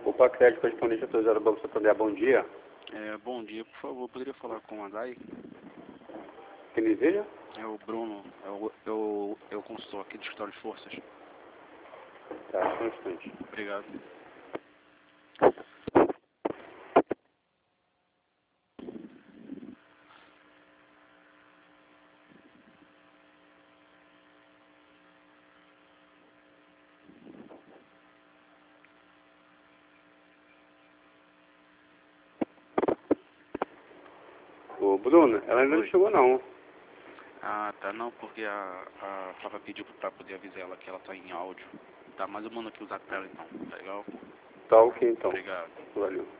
Opa, Crédito Correspondente autorizado Banco Santander, bom dia. Bom dia, por favor, poderia falar com o Adai? Quem deseja? É o Bruno, é o consultor aqui do Escritório de Forças. Tá, só um instante. Obrigado. Ô, Bruno, ela ainda não chegou não. Ah, tá, não, porque a Flávia pediu pra poder avisar ela que ela tá em áudio. Tá, mas eu mando aqui o zap pra ela então, tá legal? Tá ok então. Obrigado. Valeu.